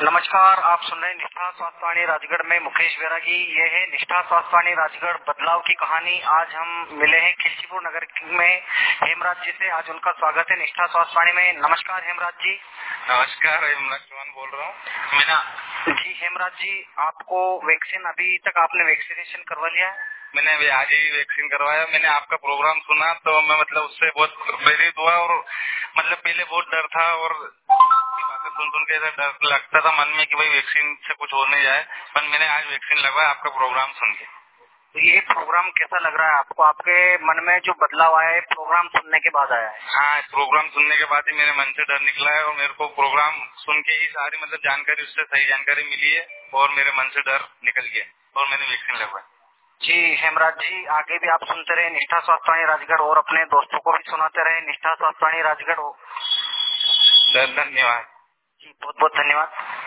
नमस्कार, आप सुन रहे हैं निष्ठा स्वास्थ्यवाणी राजगढ़ में मुकेश बैरागी। ये है निष्ठा स्वास्थ्यवाणी राजगढ़ बदलाव की कहानी। आज हम मिले हैं खिलचीपुर नगर में हेमराज जी से। आज उनका स्वागत है निष्ठा स्वास्थ्यवाणी में। नमस्कार हेमराज जी। नमस्कार, हेमराज चौहान बोल रहा हूँ। मीना जी हेमराज जी, आपको वैक्सीन अभी तक आपने वैक्सीनेशन करवा लिया है? मैंने अभी आज ही वैक्सीन करवाया। मैंने आपका प्रोग्राम सुना तो मैं उससे बहुत प्रेरित हुआ और पहले बहुत डर था और बातें सुन के ऐसा डर लगता था मन में कि भाई वैक्सीन से कुछ हो नहीं जाए, पर मैंने आज वैक्सीन लगवाया आपका प्रोग्राम सुन के। तो ये प्रोग्राम कैसा लग रहा है आपको? आपके मन में जो बदलाव आया है प्रोग्राम सुनने के बाद आया है? हाँ, प्रोग्राम सुनने के बाद ही मेरे मन से डर निकला है और मेरे को प्रोग्राम सुन के ही सारी जानकारी, उससे सही जानकारी मिली है और मेरे मन से डर निकल गया और मैंने वैक्सीन लगवाया। जी हेमराज जी, आगे भी आप सुनते रहे निष्ठा स्वास्थ्यवाणी राजगढ़ और अपने दोस्तों को भी सुनाते रहे निष्ठा स्वास्थ्यवाणी राजगढ़। धन्यवाद जी, बहुत बहुत धन्यवाद।